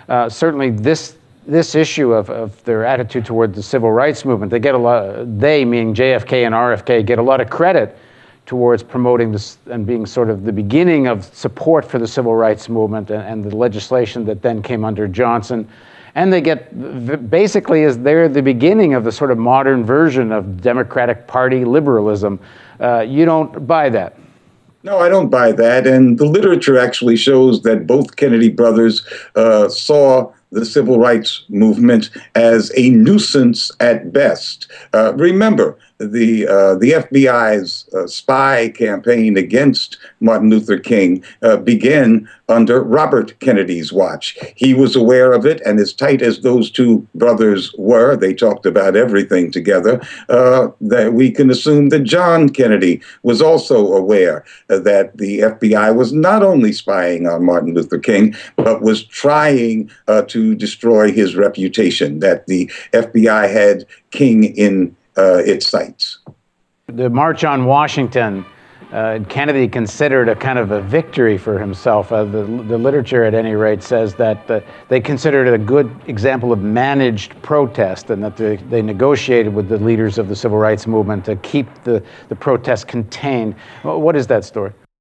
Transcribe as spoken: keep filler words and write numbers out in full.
uh, certainly this this issue of, of their attitude toward the civil rights movement, they get a lot, they, meaning J F K and R F K, get a lot of credit towards promoting this and being sort of the beginning of support for the civil rights movement and, and the legislation that then came under Johnson. And they get, basically, as they're the beginning of the sort of modern version of Democratic Party liberalism. Uh, you don't buy that? No, I don't buy that. And the literature actually shows that both Kennedy brothers uh, saw the civil rights movement as a nuisance at best. Uh, remember, the uh, the F B I's uh, spy campaign against Martin Luther King uh, began under Robert Kennedy's watch. He was aware of it, and as tight as those two brothers were, they talked about everything together, uh, that we can assume that John Kennedy was also aware uh, that the F B I was not only spying on Martin Luther King, but was trying uh, to destroy his reputation, that the F B I had King in Uh, its sights. The March on Washington, uh, Kennedy considered a kind of a victory for himself. Uh, the, the literature, at any rate, says that uh, they considered it a good example of managed protest, and that they, they negotiated with the leaders of the civil rights movement to keep the, the protests contained. What is that story?